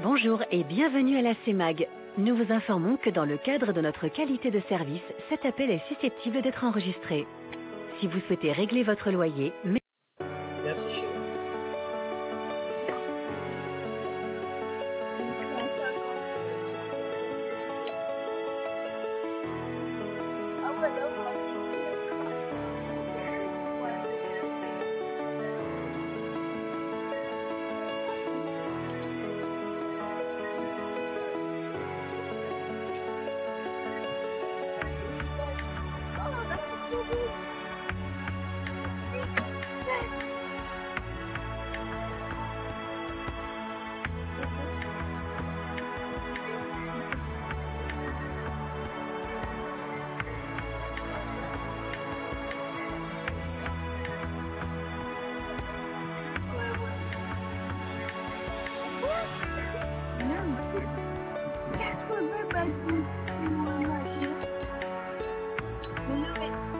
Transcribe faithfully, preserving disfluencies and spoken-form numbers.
Bonjour et bienvenue à la C E M A G. Nous vous informons que dans le cadre de notre qualité de service, cet appel est susceptible d'être enregistré. Si vous souhaitez régler votre loyer, mais... Merci chérie. Quatre-vingts balles pour pour un match. Mais non, mais